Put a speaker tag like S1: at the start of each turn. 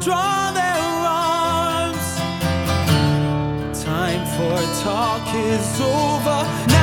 S1: withdraw their arms. Time for talk is over.